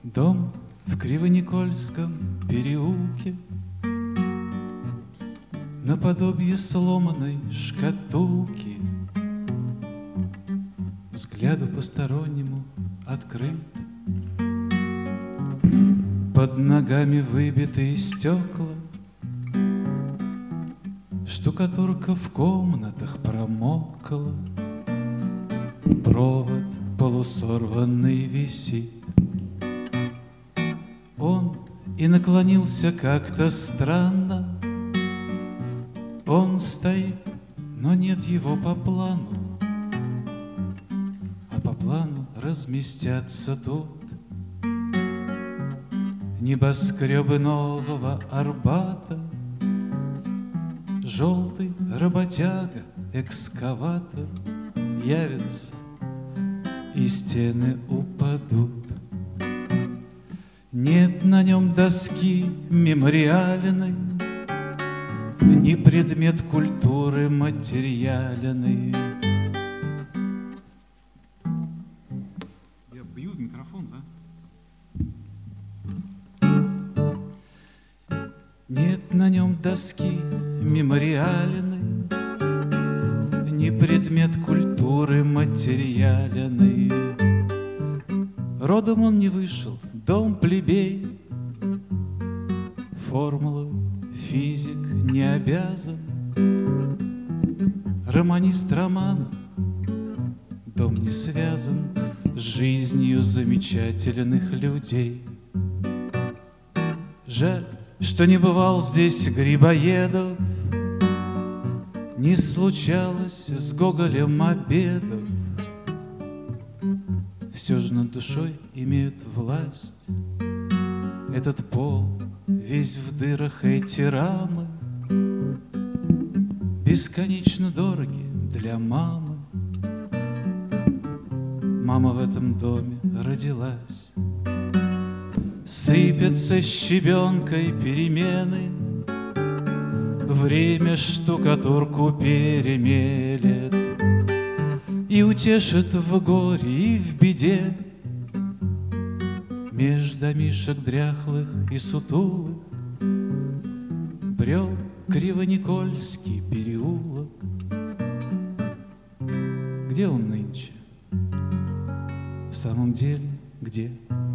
Дом в Кривоникольском переулке, наподобие сломанной шкатулки, взгляду постороннему открыт. Под ногами выбитые стекла, штукатурка в комнатах промокла, провод полусорванный висит. Он и наклонился как-то странно. Он стоит, но нет его по плану, а по плану разместятся тут небоскребы нового Арбата. Желтый работяга, экскаватор явится, и стены упадут. Нет на нем доски мемориальной, ни предмет культуры материальный. Я бью в микрофон, да? Нет на нем доски мемориальной, ни предмет культуры материальный. Родом он не вышел, дом плебей, формулу физик не обязан. Романист романа, дом не связан с жизнью замечательных людей. Жаль, что не бывал здесь Грибоедов, не случалось с Гоголем обедов. Все же над душой имеют власть этот пол, весь в дырах эти рамы, бесконечно дороги для мамы. Мама в этом доме родилась. Сыпятся щебенкой перемены, время штукатурку перемелет и утешит в горе и в беде. Меж домишек дряхлых и сутулых брел Кривоникольский переулок. Где он нынче? В самом деле, где?